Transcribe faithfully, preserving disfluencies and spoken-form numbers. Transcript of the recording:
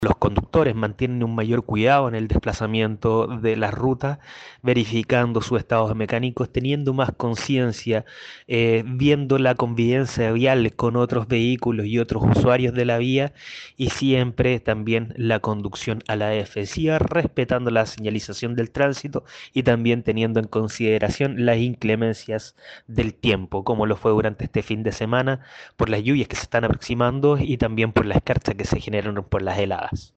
Los conductores mantienen un mayor cuidado en el desplazamiento de las rutas, verificando sus estados mecánicos, teniendo más conciencia, eh, viendo la convivencia vial con otros vehículos y otros usuarios de la vía y siempre también la conducción a la defensiva, respetando la señalización del tránsito y también teniendo en consideración las inclemencias del tiempo, como lo fue durante este fin de semana por las lluvias que se están aproximando y también por la escarcha que se generaron por las heladas.